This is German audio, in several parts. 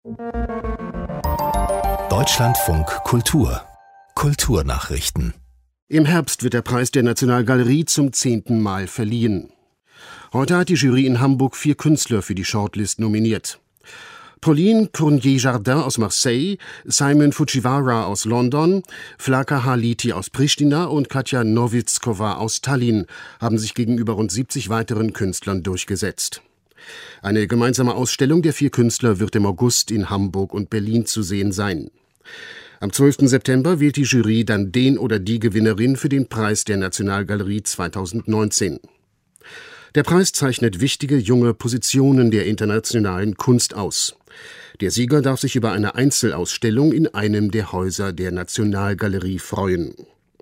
Deutschlandfunk Kultur Kulturnachrichten. Im Herbst wird der Preis der Nationalgalerie zum 10. Mal verliehen. Heute hat die Jury in Hamburg 4 Künstler für die Shortlist nominiert. Pauline Cournier-Jardin aus Marseille, Simon Fujiwara aus London, Flaka Haliti aus Pristina und Katja Nowitzkova aus Tallinn haben sich gegenüber rund 70 weiteren Künstlern durchgesetzt. Eine gemeinsame Ausstellung der 4 Künstler wird im August in Hamburg und Berlin zu sehen sein. Am 12. September wählt die Jury dann den oder die Gewinnerin für den Preis der Nationalgalerie 2019. Der Preis zeichnet wichtige junge Positionen der internationalen Kunst aus. Der Sieger darf sich über eine Einzelausstellung in einem der Häuser der Nationalgalerie freuen.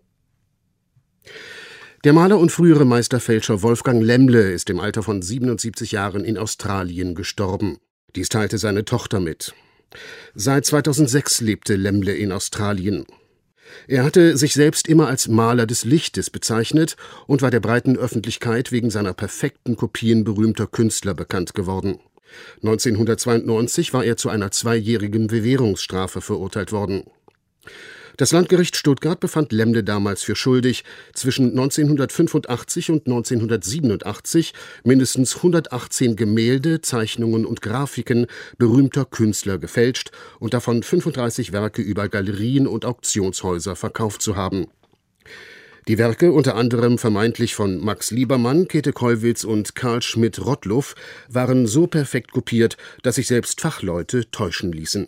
Der Maler und frühere Meisterfälscher Wolfgang Lemmle ist im Alter von 77 Jahren in Australien gestorben. Dies teilte seine Tochter mit. Seit 2006 lebte Lemmle in Australien. Er hatte sich selbst immer als Maler des Lichtes bezeichnet und war der breiten Öffentlichkeit wegen seiner perfekten Kopien berühmter Künstler bekannt geworden. 1992 war er zu einer 2-jährigen Bewährungsstrafe verurteilt worden. Das Landgericht Stuttgart befand Lemmle damals für schuldig, zwischen 1985 und 1987 mindestens 118 Gemälde, Zeichnungen und Grafiken berühmter Künstler gefälscht und davon 35 Werke über Galerien und Auktionshäuser verkauft zu haben. Die Werke, unter anderem vermeintlich von Max Liebermann, Käthe Kollwitz und Karl Schmidt-Rottluff, waren so perfekt kopiert, dass sich selbst Fachleute täuschen ließen.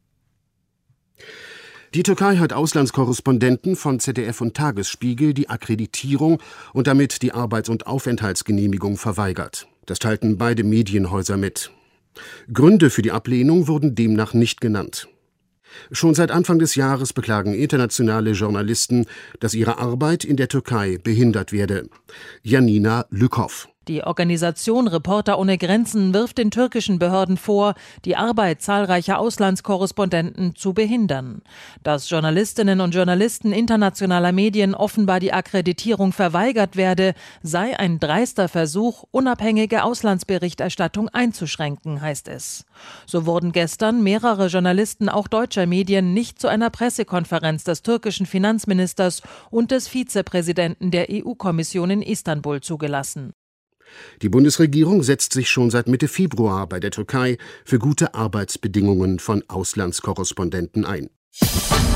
Die Türkei hat Auslandskorrespondenten von ZDF und Tagesspiegel die Akkreditierung und damit die Arbeits- und Aufenthaltsgenehmigung verweigert. Das teilten beide Medienhäuser mit. Gründe für die Ablehnung wurden demnach nicht genannt. Schon seit Anfang des Jahres beklagen internationale Journalisten, dass ihre Arbeit in der Türkei behindert werde. Janina Lükov. Die Organisation Reporter ohne Grenzen wirft den türkischen Behörden vor, die Arbeit zahlreicher Auslandskorrespondenten zu behindern. Dass Journalistinnen und Journalisten internationaler Medien offenbar die Akkreditierung verweigert werde, sei ein dreister Versuch, unabhängige Auslandsberichterstattung einzuschränken, heißt es. So wurden gestern mehrere Journalisten auch deutscher Medien nicht zu einer Pressekonferenz des türkischen Finanzministers und des Vizepräsidenten der EU-Kommission in Istanbul zugelassen. Die Bundesregierung setzt sich schon seit Mitte Februar bei der Türkei für gute Arbeitsbedingungen von Auslandskorrespondenten ein.